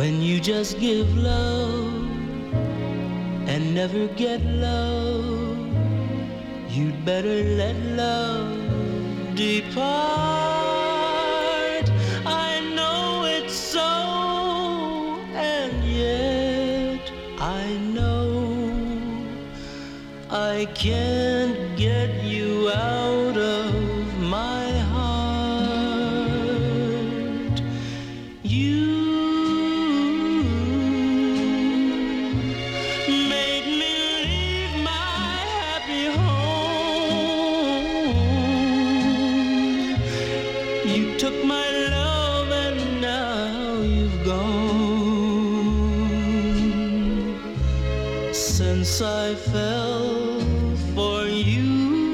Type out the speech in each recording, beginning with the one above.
when you just give love and never get love, you'd better let love depart. I know it's so, and yet I know I can't get you out of my heart. You made me leave my happy home. You took my love and now you've gone. Since I fell for you,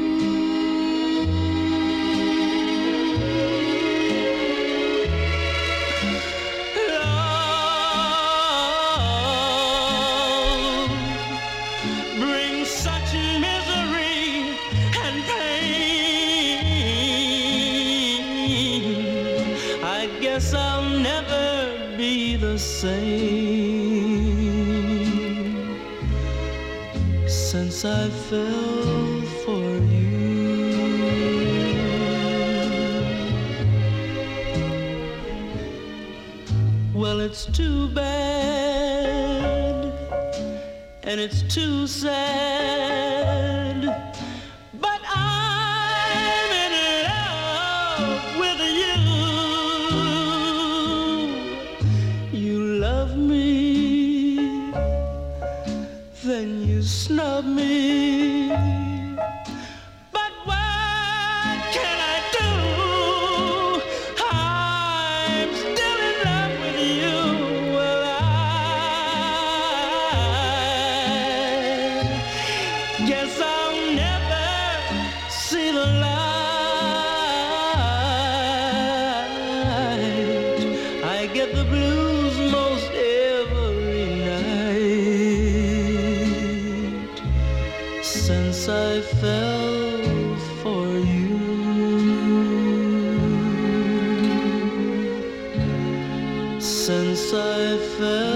love brings such misery and pain. I guess I'll never be the same since I fell for you. Well, it's too bad and it's too sad, but I'm in love with you. You love me, then you snub me. But what can I do? I'm still in love with you. Well, I guess I'll never see the light. I get the blues most every night since I fell for you. Since I fell